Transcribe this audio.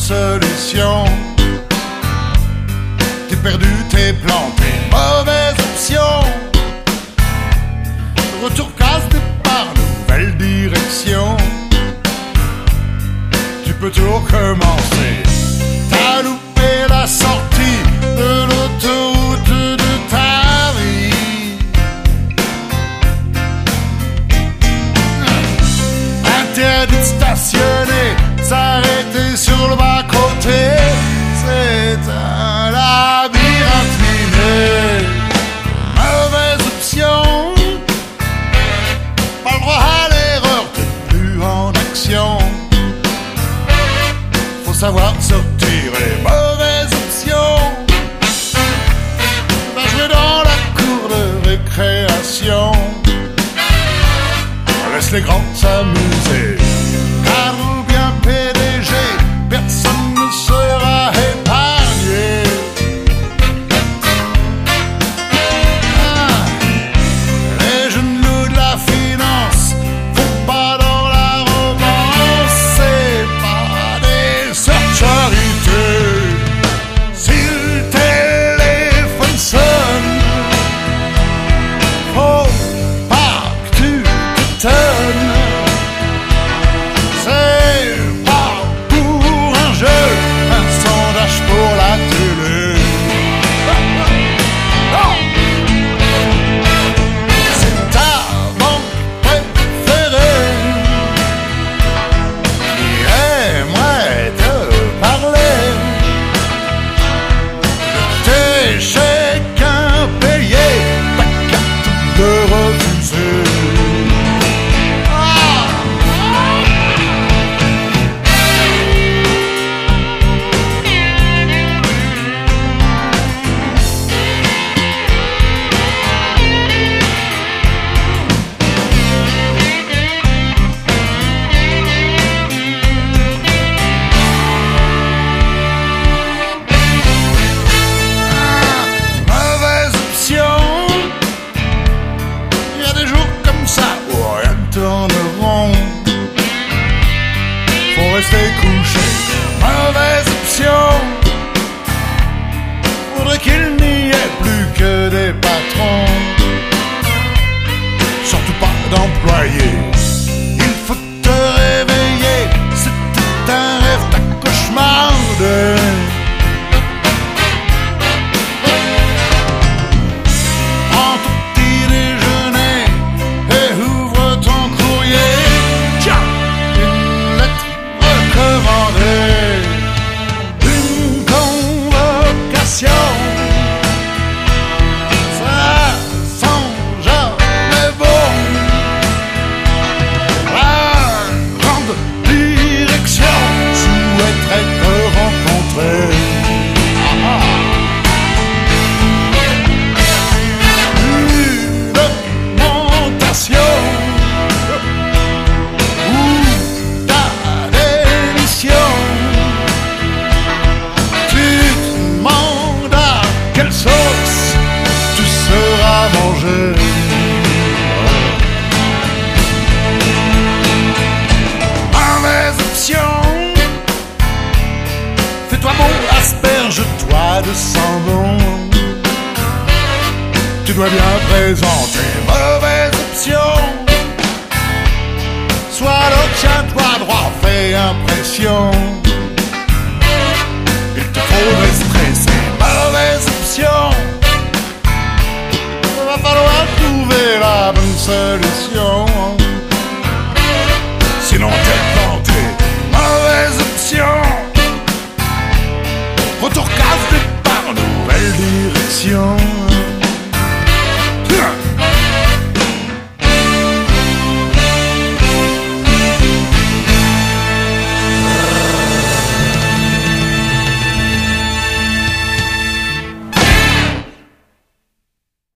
solution. T'es perdu, t'es planté, mauvaise option. Retour case départ, nouvelle direction. Tu peux tout recommencer. T'as loupé la sortie de l'autoroute de ta vie. Interdit de stationner, s'arrêter sur le bas-côté. C'est un labyrinthe miné. Mauvaise option. Pas le droit à l'erreur, t'es plus en action. Faut savoir sortir les mauvaises options. Va jouer dans la cour de récréation. Laisse les grands s'amuser. Cadre ou bien PDG, personne ne sera épargné. Les genoux de la finance, faut pas dans la romance. C'est pas des sœurs de charité. Si le téléphone sonne, faut pas que tu t'étonnes. C'est pas pour un jeu, un sondage pour la télé. Non! C'est ta banque préférée qui aimerait te parler de tes chèques impayés, ta carte de refuser. Mauvaise option. Il y a des jours comme ça où rien ne tourne rond. Faut rester couché. Mauvaise option. Faudrait qu'il n'y ait plus que des patrons. Surtout pas d'employés. Il faut te réveiller. C'était un rêve, ta cauchemardé. Prends ton petit déjeuner et ouvre ton courrier. Tiens, une lettre recommandée, une convocation. Ça sent jamais bon. La grande direction souhaiterait te rencontrer. Une documentation ou ta démission. Tu te demandes à quelle sauce tu seras mangé. Mauvaise option. Fais-toi bon, asperge-toi de sang bon. Tu dois bien présenter. Mauvaise option. Sois l'autre, tiens-toi droit, fais impression.